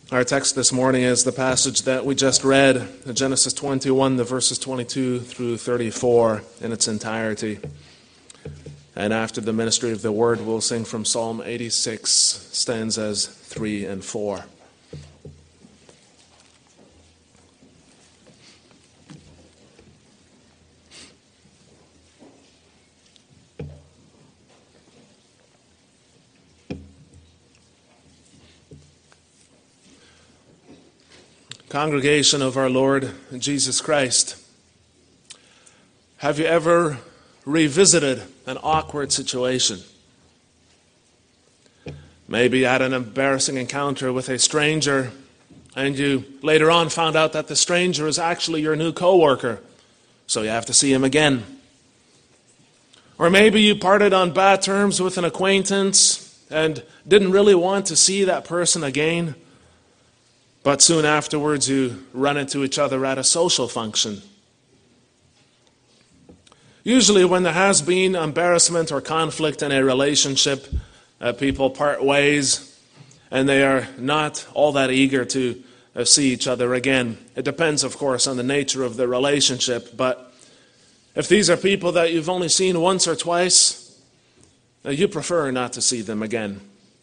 Our text this morning is the passage that we just read, Genesis 21, the verses 22 through 34 in its entirety. And after the ministry of the word, we'll sing from Psalm 86, stanzas 3 and 4. Congregation of our Lord Jesus Christ, have you ever revisited an awkward situation? Maybe you had an embarrassing encounter with a stranger, and you later on found out that the stranger is actually your new coworker, so you have to see him again. Or maybe you parted on bad terms with an acquaintance and didn't really want to see that person again, but soon afterwards you run into each other at a social function. Usually when there has been embarrassment or conflict in a relationship, people part ways and they are not all that eager to see each other again. It depends, of course, on the nature of the relationship, but if these are people that you've only seen once or twice, you prefer not to see them again.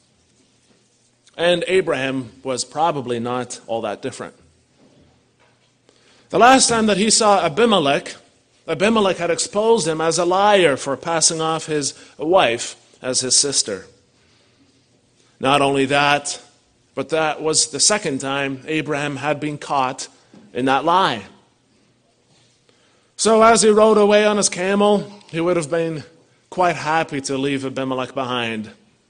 And Abraham was probably not all that different. The last time that he saw Abimelech had exposed him as a liar for passing off his wife as his sister. Not only that, but that was the second time Abraham had been caught in that lie. So as he rode away on his camel, he would have been quite happy to leave Abimelech behind.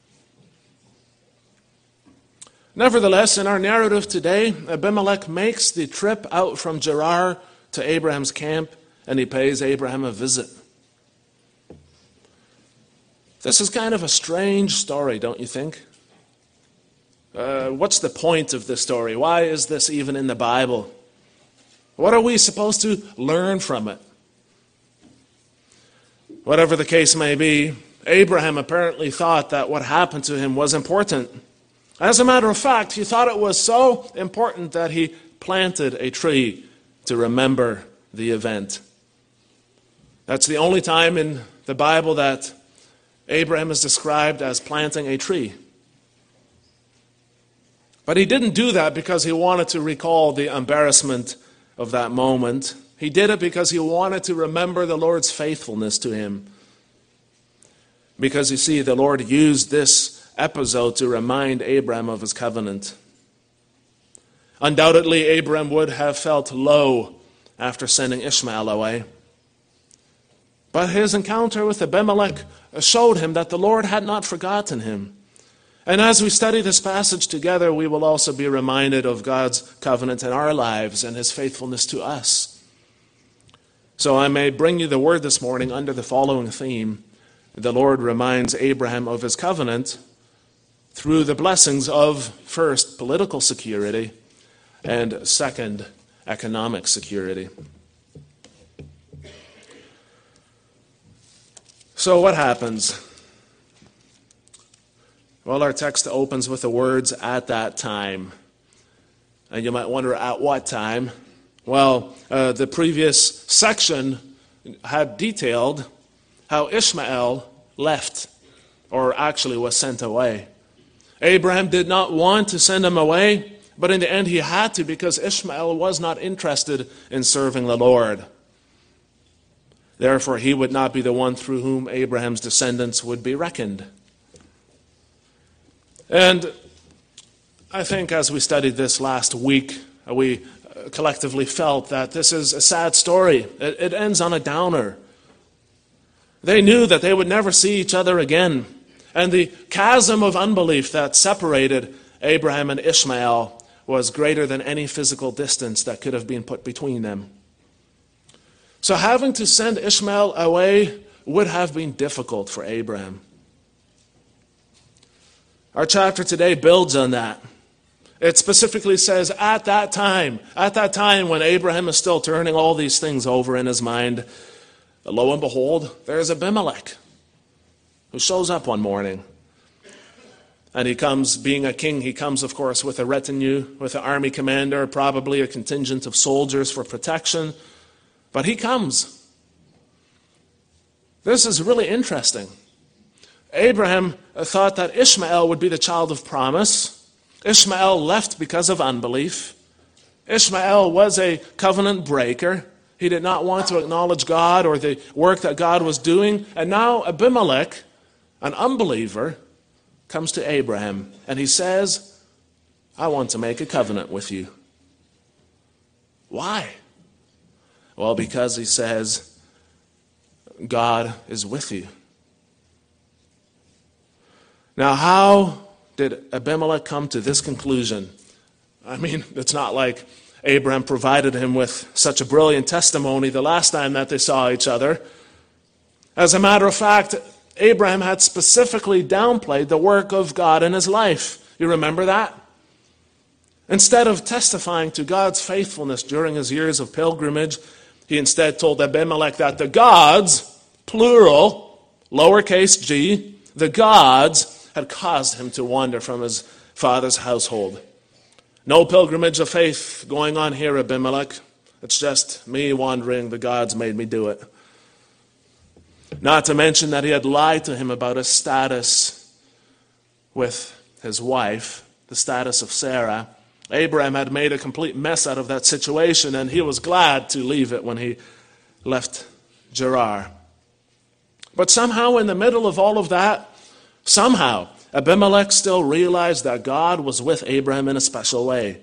Nevertheless, in our narrative today, Abimelech makes the trip out from Gerar to Abraham's camp, and he pays Abraham a visit. This is kind of a strange story, don't you think? What's the point of this story? Why is this even in the Bible? What are we supposed to learn from it? Whatever the case may be, Abraham apparently thought that what happened to him was important. As a matter of fact, he thought it was so important that he planted a tree to remember the event. That's the only time in the Bible that Abraham is described as planting a tree. But he didn't do that because he wanted to recall the embarrassment of that moment. He did it because he wanted to remember the Lord's faithfulness to him. Because you see, the Lord used this episode to remind Abraham of his covenant. Undoubtedly, Abraham would have felt low after sending Ishmael away. But his encounter with Abimelech showed him that the Lord had not forgotten him. And as we study this passage together, we will also be reminded of God's covenant in our lives and his faithfulness to us. So I may bring you the word this morning under the following theme. The Lord reminds Abraham of his covenant through the blessings of, first, political security, and second, economic security. So what happens? Well, our text opens with the words, "at that time." And you might wonder, at what time? Well, the previous section had detailed how Ishmael left, or actually was sent away. Abraham did not want to send him away, but in the end he had to because Ishmael was not interested in serving the Lord. Therefore, he would not be the one through whom Abraham's descendants would be reckoned. And I think as we studied this last week, we collectively felt that this is a sad story. It ends on a downer. They knew that they would never see each other again. And the chasm of unbelief that separated Abraham and Ishmael was greater than any physical distance that could have been put between them. So having to send Ishmael away would have been difficult for Abraham. Our chapter today builds on that. It specifically says, at that time when Abraham is still turning all these things over in his mind, lo and behold, there's Abimelech, who shows up one morning. And he comes, being a king, he comes, of course, with a retinue, with an army commander, probably a contingent of soldiers for protection. But he comes. This is really interesting. Abraham thought that Ishmael would be the child of promise. Ishmael left because of unbelief. Ishmael was a covenant breaker. He did not want to acknowledge God or the work that God was doing. And now Abimelech, an unbeliever, comes to Abraham and he says, I want to make a covenant with you. Why? Well, because he says, God is with you. Now, how did Abimelech come to this conclusion? I mean, it's not like Abraham provided him with such a brilliant testimony the last time that they saw each other. As a matter of fact, Abraham had specifically downplayed the work of God in his life. You remember that? Instead of testifying to God's faithfulness during his years of pilgrimage, he instead told Abimelech that the gods, plural, lowercase g, the gods had caused him to wander from his father's household. No pilgrimage of faith going on here, Abimelech. It's just me wandering. The gods made me do it. Not to mention that he had lied to him about his status with his wife, the status of Sarah. Abraham had made a complete mess out of that situation, and he was glad to leave it when he left Gerar. But somehow in the middle of all of that, somehow Abimelech still realized that God was with Abraham in a special way.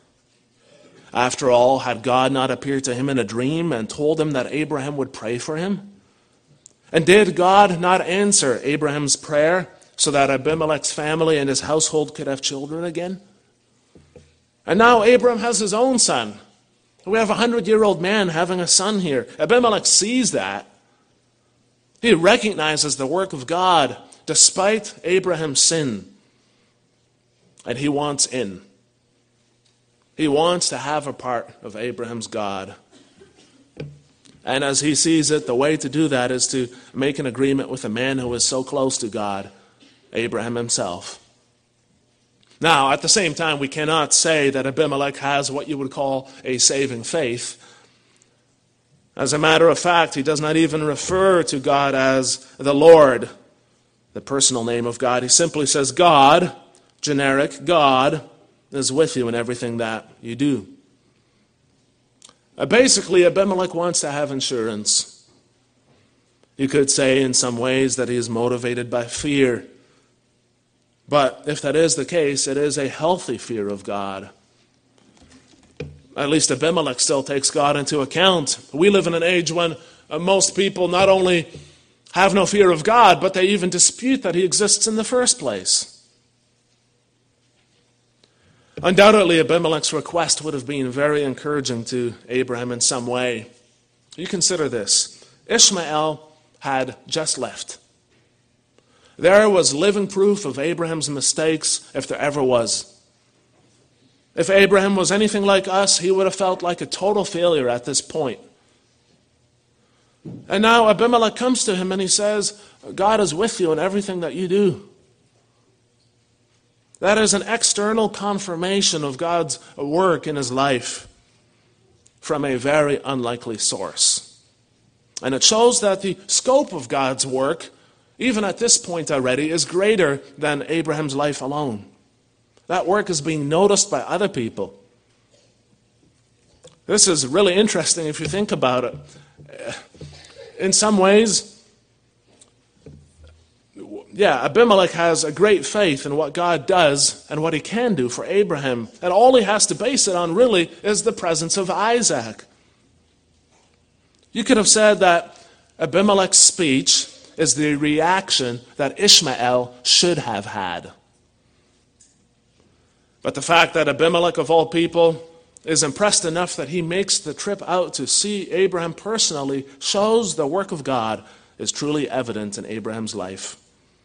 After all, had God not appeared to him in a dream and told him that Abraham would pray for him? And did God not answer Abraham's prayer so that Abimelech's family and his household could have children again? And now Abraham has his own son. We have a 100-year-old man having a son here. Abimelech sees that. He recognizes the work of God despite Abraham's sin. And he wants in. He wants to have a part of Abraham's God. And as he sees it, the way to do that is to make an agreement with a man who is so close to God, Abraham himself. Now, at the same time, we cannot say that Abimelech has what you would call a saving faith. As a matter of fact, he does not even refer to God as the Lord, the personal name of God. He simply says, God, generic, God is with you in everything that you do. Basically, Abimelech wants to have insurance. You could say in some ways that he is motivated by fear. But if that is the case, it is a healthy fear of God. At least Abimelech still takes God into account. We live in an age when most people not only have no fear of God, but they even dispute that he exists in the first place. Undoubtedly, Abimelech's request would have been very encouraging to Abraham in some way. You consider this. Ishmael had just left. There was living proof of Abraham's mistakes, if there ever was. If Abraham was anything like us, he would have felt like a total failure at this point. And now Abimelech comes to him and he says, God is with you in everything that you do. That is an external confirmation of God's work in his life from a very unlikely source. And it shows that the scope of God's work, even at this point already, is greater than Abraham's life alone. That work is being noticed by other people. This is really interesting if you think about it. In some ways, Abimelech has a great faith in what God does and what he can do for Abraham. And all he has to base it on really is the presence of Isaac. You could have said that Abimelech's speech is the reaction that Ishmael should have had. But the fact that Abimelech, of all people, is impressed enough that he makes the trip out to see Abraham personally shows the work of God is truly evident in Abraham's life.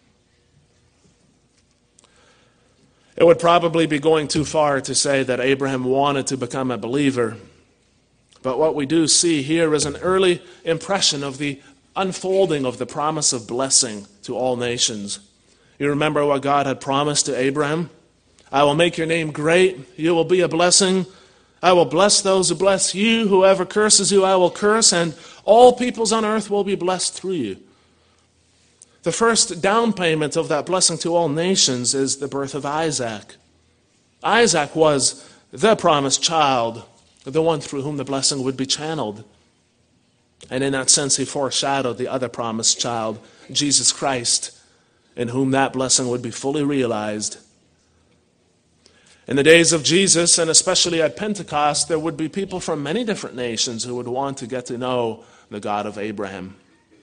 It would probably be going too far to say that Abraham wanted to become a believer. But what we do see here is an early impression of the unfolding of the promise of blessing to all nations. You remember what God had promised to Abraham? I will make your name great. You will be a blessing. I will bless those who bless you. Whoever curses you, I will curse. And all peoples on earth will be blessed through you. The first down payment of that blessing to all nations is the birth of Isaac. Isaac was the promised child, the one through whom the blessing would be channeled. And in that sense, he foreshadowed the other promised child, Jesus Christ, in whom that blessing would be fully realized. In the days of Jesus, and especially at Pentecost, there would be people from many different nations who would want to get to know the God of Abraham.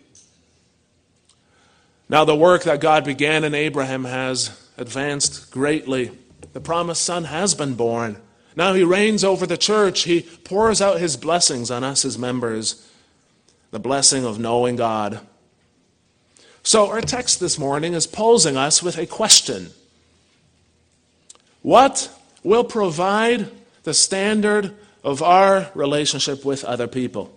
Now, the work that God began in Abraham has advanced greatly. The promised Son has been born. Now he reigns over the church. He pours out his blessings on us, his members, the blessing of knowing God. So our text this morning is posing us with a question. What will provide the standard of our relationship with other people?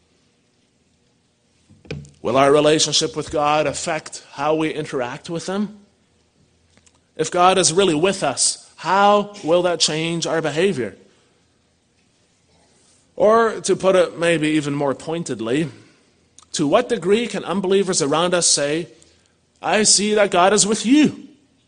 Will our relationship with God affect how we interact with them? If God is really with us, how will that change our behavior? Or, to put it maybe even more pointedly, to what degree can unbelievers around us say, I see that God is with you?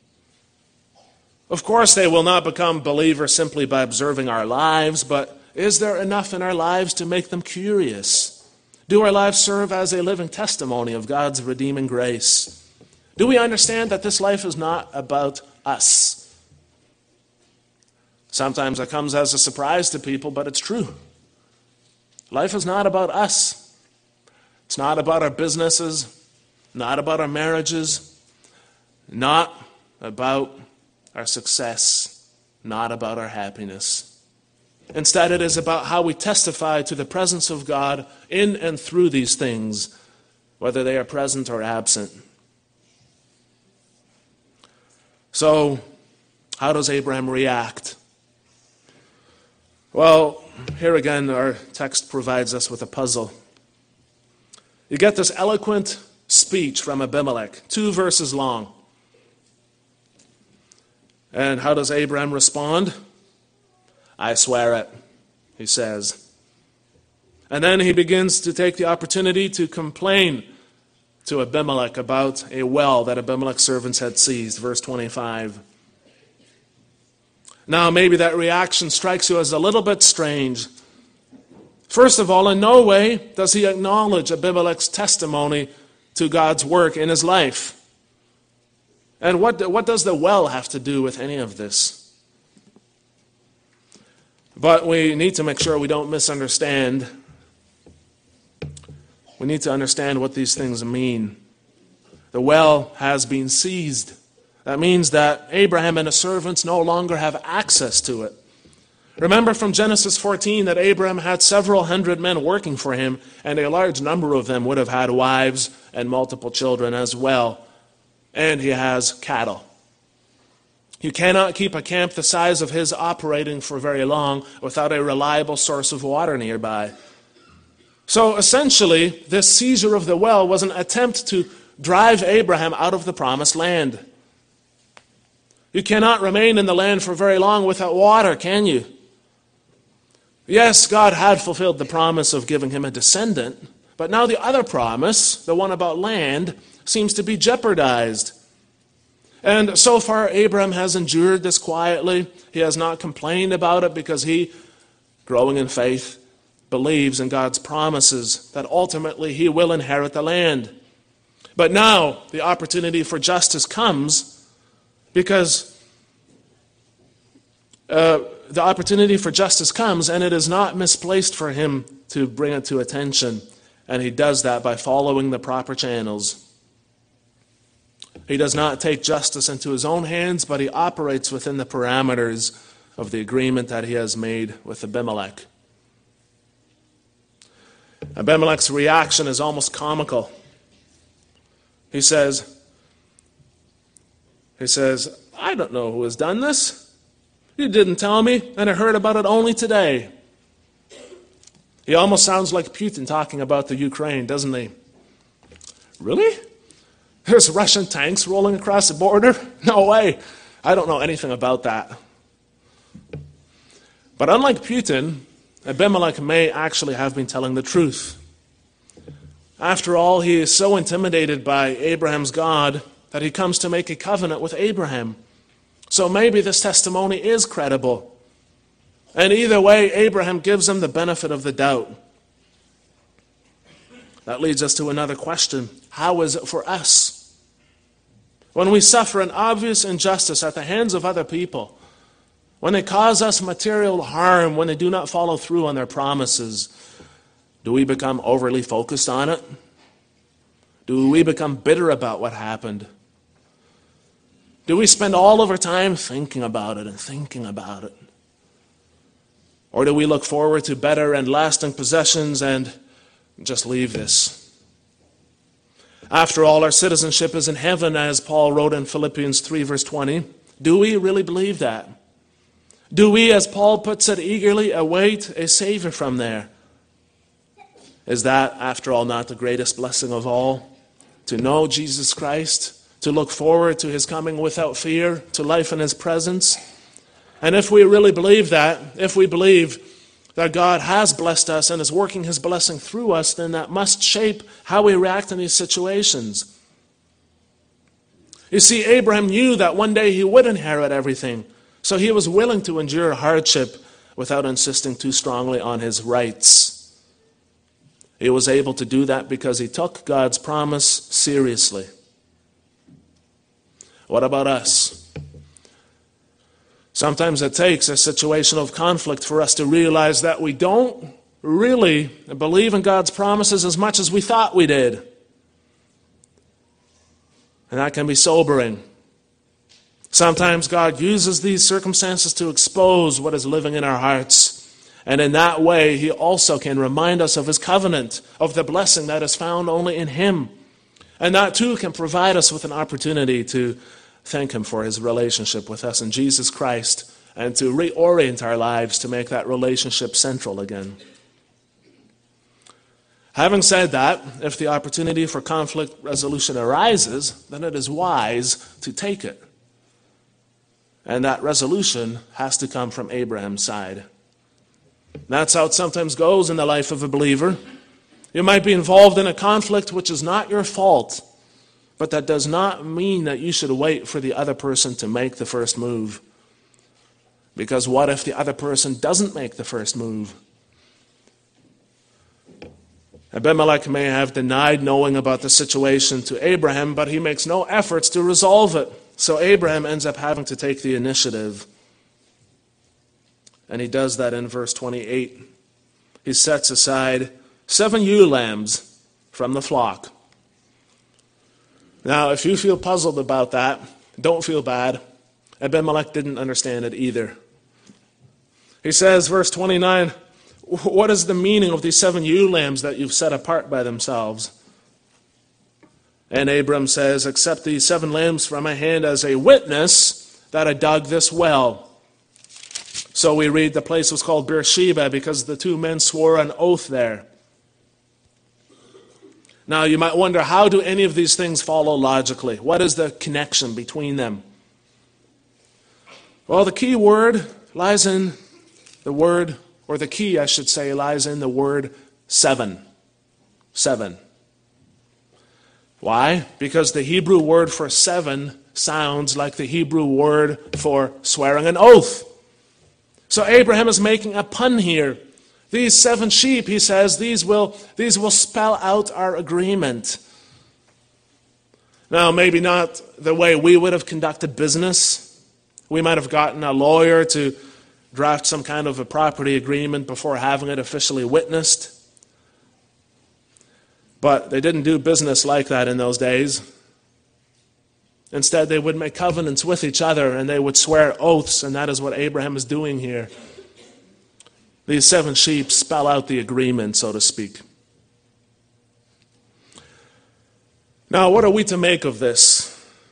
Of course, they will not become believers simply by observing our lives, but is there enough in our lives to make them curious? Do our lives serve as a living testimony of God's redeeming grace? Do we understand that this life is not about us? Sometimes it comes as a surprise to people, but it's true. Life is not about us. It's not about our businesses, not about our marriages, not about our success, not about our happiness. Instead, it is about how we testify to the presence of God in and through these things, whether they are present or absent. So, how does Abraham react? Well, here again, our text provides us with a puzzle. You get this eloquent speech from Abimelech, 2 verses long. And how does Abraham respond? I swear it, he says. And then he begins to take the opportunity to complain to Abimelech about a well that Abimelech's servants had seized. Verse 25. Now, maybe that reaction strikes you as a little bit strange. First of all, in no way does he acknowledge Abimelech's testimony to God's work in his life. And what does the well have to do with any of this? But we need to make sure we don't misunderstand. We need to understand what these things mean. The well has been seized. That means that Abraham and his servants no longer have access to it. Remember from Genesis 14 that Abraham had several hundred men working for him, and a large number of them would have had wives and multiple children as well. And he has cattle. You cannot keep a camp the size of his operating for very long without a reliable source of water nearby. So essentially, this seizure of the well was an attempt to drive Abraham out of the promised land. You cannot remain in the land for very long without water, can you? Yes, God had fulfilled the promise of giving him a descendant, but now the other promise, the one about land, seems to be jeopardized. And so far, Abraham has endured this quietly. He has not complained about it because he, growing in faith, believes in God's promises that ultimately he will inherit the land. But now the opportunity for justice comes because and it is not misplaced for him to bring it to attention. And he does that by following the proper channels. He does not take justice into his own hands, but he operates within the parameters of the agreement that he has made with Abimelech. Abimelech's reaction is almost comical. He says, I don't know who has done this. You didn't tell me, and I heard about it only today. He almost sounds like Putin talking about the Ukraine, doesn't he? Really? There's Russian tanks rolling across the border? No way. I don't know anything about that. But unlike Putin, Abimelech may actually have been telling the truth. After all, he is so intimidated by Abraham's God that he comes to make a covenant with Abraham. So maybe this testimony is credible. And either way, Abraham gives him the benefit of the doubt. That leads us to another question. How is it for us? When we suffer an obvious injustice at the hands of other people, when they cause us material harm, when they do not follow through on their promises, do we become overly focused on it? Do we become bitter about what happened? Do we spend all of our time thinking about it and thinking about it? Or do we look forward to better and lasting possessions and just leave this? After all, our citizenship is in heaven, as Paul wrote in Philippians 3, verse 20. Do we really believe that? Do we, as Paul puts it, eagerly await a Savior from there? Is that, after all, not the greatest blessing of all? To know Jesus Christ, to look forward to his coming without fear, to life in his presence. And if we really believe that, if we believe that God has blessed us and is working his blessing through us, then that must shape how we react in these situations. You see, Abraham knew that one day he would inherit everything, so he was willing to endure hardship without insisting too strongly on his rights. He was able to do that because he took God's promise seriously. What about us? Sometimes it takes a situation of conflict for us to realize that we don't really believe in God's promises as much as we thought we did. And that can be sobering. Sometimes God uses these circumstances to expose what is living in our hearts. And in that way, he also can remind us of his covenant, of the blessing that is found only in him. And that too can provide us with an opportunity to thank him for his relationship with us in Jesus Christ and to reorient our lives to make that relationship central again. Having said that, if the opportunity for conflict resolution arises, then it is wise to take it. And that resolution has to come from Abraham's side. That's how it sometimes goes in the life of a believer. You might be involved in a conflict which is not your fault, but that does not mean that you should wait for the other person to make the first move. Because what if the other person doesn't make the first move? Abimelech may have denied knowing about the situation to Abraham, but he makes no efforts to resolve it. So Abraham ends up having to take the initiative. And he does that in verse 28. He sets aside 7 ewe lambs from the flock. Now, if you feel puzzled about that, don't feel bad. Abimelech didn't understand it either. He says, verse 29, what is the meaning of these 7 ewe lambs that you've set apart by themselves? And Abram says, accept these 7 lambs from my hand as a witness that I dug this well. So we read the place was called Beersheba because the 2 men swore an oath there. Now you might wonder, how do any of these things follow logically? What is the connection between them? Well, the key word lies in the word, or the key, I should say, lies in the word 7. 7. Why? Because the Hebrew word for 7 sounds like the Hebrew word for swearing an oath. So Abraham is making a pun here. These 7 sheep, he says, these will spell out our agreement. Now, maybe not the way we would have conducted business. We might have gotten a lawyer to draft some kind of a property agreement before having it officially witnessed. But they didn't do business like that in those days. Instead, they would make covenants with each other and they would swear oaths, and that is what Abraham is doing here. These 7 sheep spell out the agreement, so to speak. Now, what are we to make of this?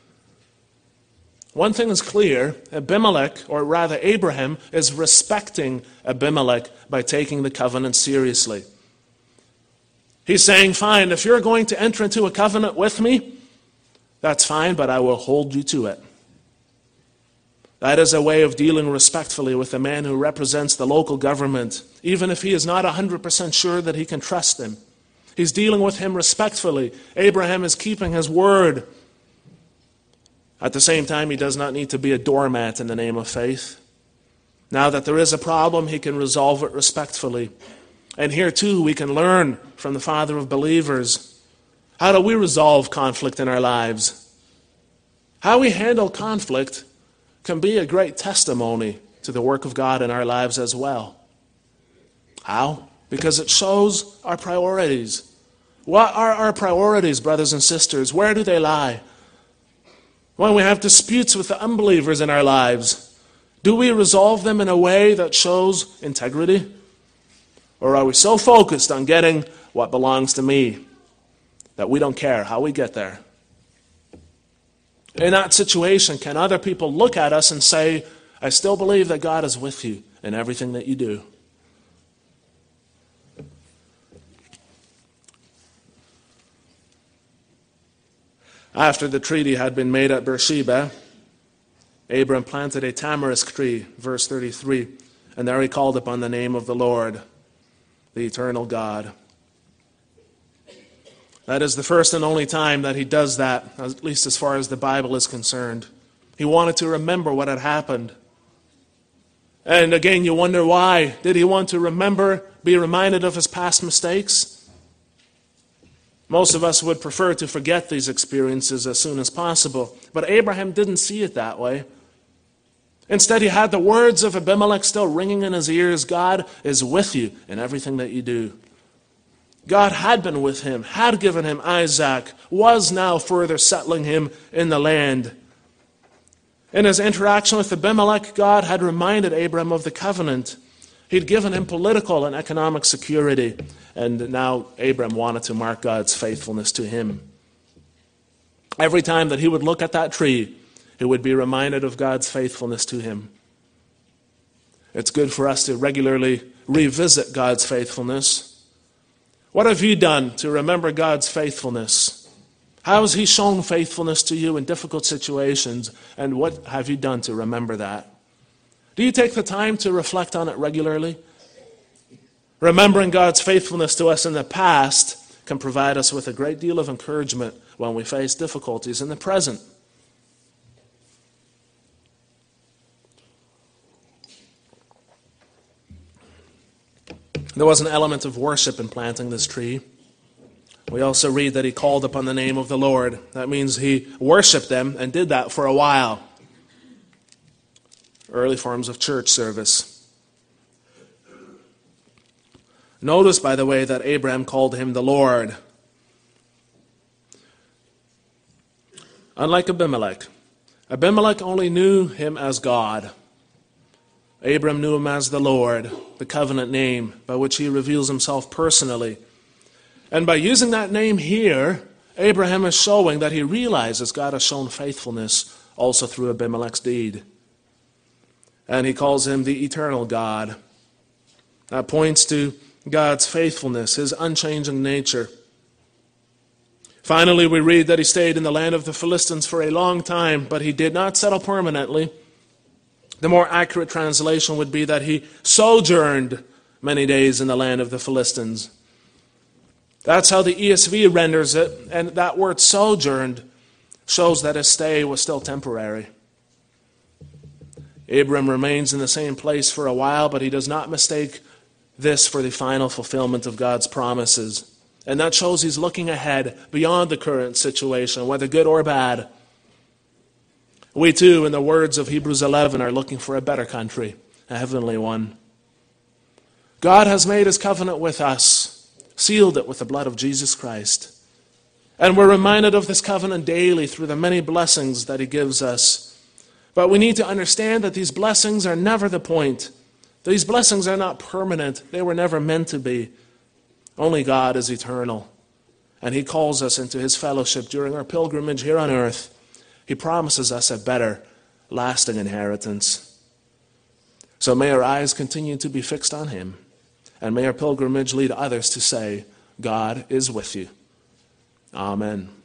One thing is clear, Abimelech, or rather Abraham, is respecting Abimelech by taking the covenant seriously. He's saying, fine, if you're going to enter into a covenant with me, That's fine, but I will hold you to it. That is a way of dealing respectfully with the man who represents the local government, even if he is not 100% sure that he can trust them. He's dealing with him respectfully. Abraham is keeping his word. At the same time, he does not need to be a doormat in the name of faith. Now that there is a problem, he can resolve it respectfully. And here too, we can learn from the father of believers. How do we resolve conflict in our lives? How we handle conflict can be a great testimony to the work of God in our lives as well. How? Because it shows our priorities. What are our priorities, brothers and sisters? Where do they lie? When we have disputes with the unbelievers in our lives, do we resolve them in a way that shows integrity? Or are we so focused on getting what belongs to me that we don't care how we get there? In that situation, can other people look at us and say, I still believe that God is with you in everything that you do? After the treaty had been made at Beersheba, Abram planted a tamarisk tree, verse 33, and there he called upon the name of the Lord, the eternal God. That is the first and only time that he does that, at least as far as the Bible is concerned. He wanted to remember what had happened. And again, you wonder why. Did he want to remember, be reminded of his past mistakes? Most of us would prefer to forget these experiences as soon as possible. But Abraham didn't see it that way. Instead, he had the words of Abimelech still ringing in his ears. God is with you in everything that you do. God had been with him, had given him Isaac, was now further settling him in the land. In his interaction with Abimelech, God had reminded Abram of the covenant. He'd given him political and economic security, and now Abram wanted to mark God's faithfulness to him. Every time that he would look at that tree, he would be reminded of God's faithfulness to him. It's good for us to regularly revisit God's faithfulness. What have you done to remember God's faithfulness? How has he shown faithfulness to you in difficult situations, and what have you done to remember that? Do you take the time to reflect on it regularly? Remembering God's faithfulness to us in the past can provide us with a great deal of encouragement when we face difficulties in the present. There was an element of worship in planting this tree. We also read that he called upon the name of the Lord. That means he worshiped them and did that for a while. Early forms of church service. Notice, by the way, that Abraham called him the Lord. Unlike Abimelech, Abimelech only knew him as God. Abram knew him as the Lord, the covenant name by which he reveals himself personally. And by using that name here, Abraham is showing that he realizes God has shown faithfulness also through Abimelech's deed. And he calls him the eternal God. That points to God's faithfulness, his unchanging nature. Finally, we read that he stayed in the land of the Philistines for a long time, but he did not settle permanently. The more accurate translation would be that he sojourned many days in the land of the Philistines. That's how the ESV renders it, and that word sojourned shows that his stay was still temporary. Abram remains in the same place for a while, but he does not mistake this for the final fulfillment of God's promises. And that shows he's looking ahead beyond the current situation, whether good or bad. We too, in the words of Hebrews 11, are looking for a better country, a heavenly one. God has made his covenant with us, sealed it with the blood of Jesus Christ. And we're reminded of this covenant daily through the many blessings that he gives us. But we need to understand that these blessings are never the point. These blessings are not permanent. They were never meant to be. Only God is eternal. And he calls us into his fellowship during our pilgrimage here on earth. He promises us a better, lasting inheritance. So may our eyes continue to be fixed on him. And may our pilgrimage lead others to say, God is with you. Amen.